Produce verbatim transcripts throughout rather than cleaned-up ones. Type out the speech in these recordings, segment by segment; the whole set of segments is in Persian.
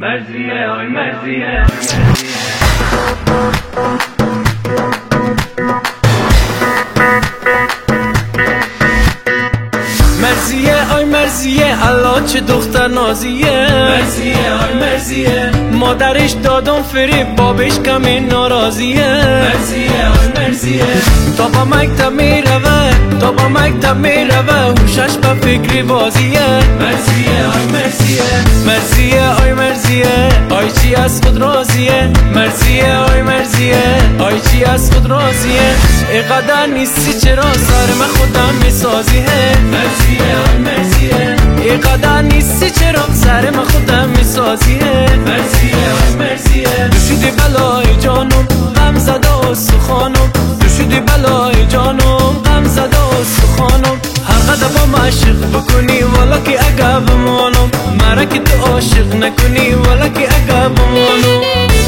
مرزیه آی مرزیه مرزیه آی مرزیه الله چه دختر نازیه مرزیه آی مرزیه مادرش دادم فریب بابش کمی ناراضیه مرزیه آی مرزیه تا با مکتب میروه تا با مکتب میروه هوشش به فکری بازیه مرزیه آی مرزیه مرزیه آی مرزیه آی چی از خود راضیه مرزیه آی مرزیه آی چی از خود راضیه اینقدر نیستی چرا سر من خودم میسازیه مرزیه آی مرزیه اینقدر نیستی چرا سر من خودم میسازیه مرزیه آی مرزیه تو شدی بلای جانم غم زده و سخانم تو شدی بلای جانم غم زده و سخانم هر قدر با عاشق بکنی والا که اگه بمانم مرا که تو عاشق نکنی والا که اگه بمانم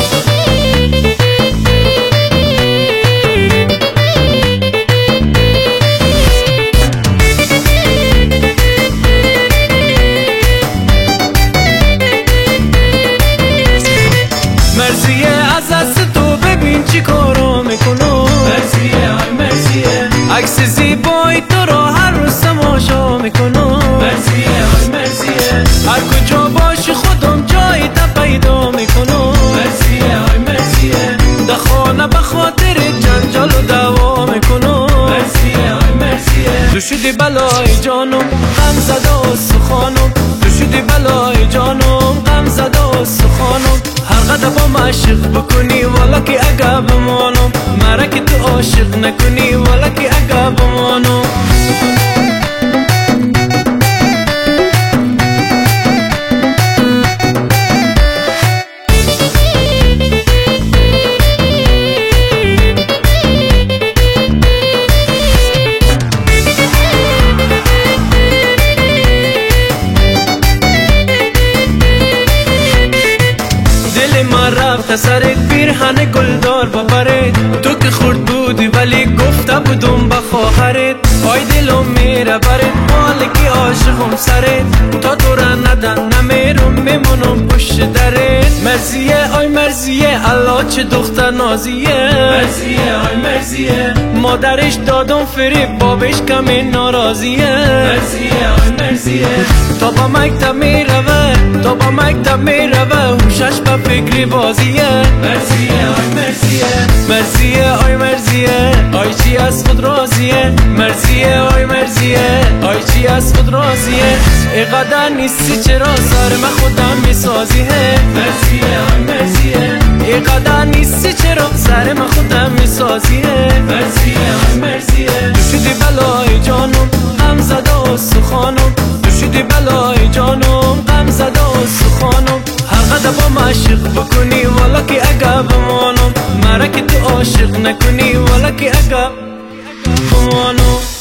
مرزیه از دست تو ببین چی کارو میکنم مرزیه آی مرزیه عکس زیبایی تو را هر روز تماشا میکنم مرزیه آی مرزیه هر کجا باشی خودم جایی تا پیدا میکنم مرزیه آی مرزیه در خانه به خاطر جنجال و دعوا میکنم مرزیه آی مرزیه تو شدی بلای جانم غم زده و سخانم تو شدی بلای جانم غم زده و سخانم هر قدر با عاشق بکنی والا که اگه بمانم مرا که تو عاشق نکنی والا که اگه بمانم دل من رفت سرت پیرهن گلدار ببره تو که خورد بودی ولی گفته بودم به خواهرت آی دلم میره برت مالکی عاشقم سرت تا تو را ندن نمیرم میمونم پشت درت مرزیه آی مرزیه الله چه دختر نازیه مرزیه آی مرزیه مادرش دادم فریب بابش کمی ناراضیه مرزیه آی مرزیه تا با مکتب میروه تا با مکتب میروه هوشش به فکری بازیه مرزیه آی مرزیه مرزیه آی مرزیه آی چی از خود راضیه مرزیه آی مرزیه آی چی از خود راضیه اینقدر نیستی چرا سر من خودم میسازیه مرزیه آی مرزیه اینقدر نیستی چرا سر من خودم میسازیه مرزیه آی مرزیه تو شدی بلای جانم غم زده و سخانم تو شدی بلای جانم غم زده و سخانم هر قدر با عاشق بکنی والا که اگه بمانم مرا که تو عاشق نکنی والا که اگه بمانم